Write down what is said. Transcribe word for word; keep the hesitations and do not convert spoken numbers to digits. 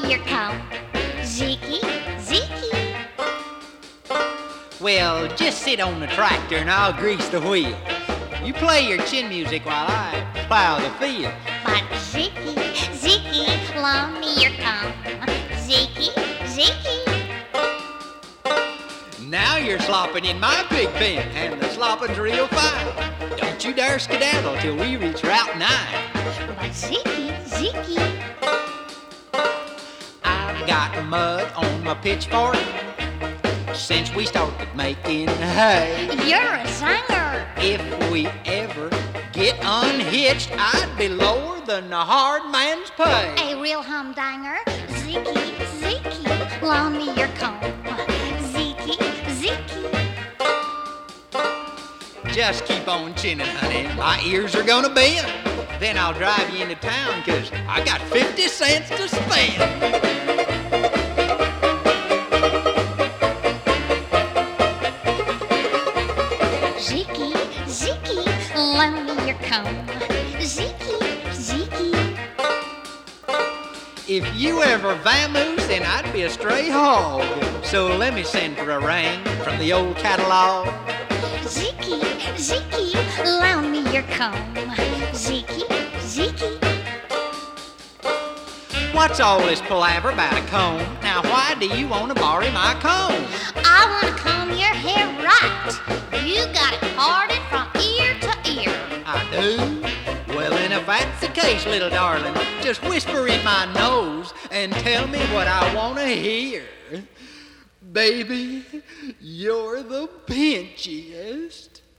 your comb. Zeke, Zeke. Well, just sit on the tractor and I'll grease the wheel. You play your chin music while I plow the field. But Zeke, Zeke, loan me your comb. Zeke, Zeke. Now you're slopping in my pig pen, and the slopping's real fine. Don't you dare skedaddle till we reach Route nine. But Zeke, Zeke. I've got mud on my pitchfork since we started making hay. You're a singer. If we ever get unhitched, I'd be lower than the hard man's pay. A real humdinger. Zeke, Zeke, loan me your comb. Zeke, Zeke. Just keep on chinning, honey. My ears are gonna bend. Then I'll drive you into town, cause I got fifty cents to spend. Zeke, Zeke, loan me your comb. Zeke, Zeke. If you ever vamoose, then I'd be a stray hog. So let me send for a ring from the old catalog. Zeke, Zeke, loan me your comb. Zeke, Zeke. What's all this palaver about a comb? Now why do you want to borrow my comb? I want to comb your hair right. You got it parted from ear to ear. I do? Well, then if that's the case, little darling, just whisper in my nose and tell me what I want to hear. Baby, you're the pinchiest.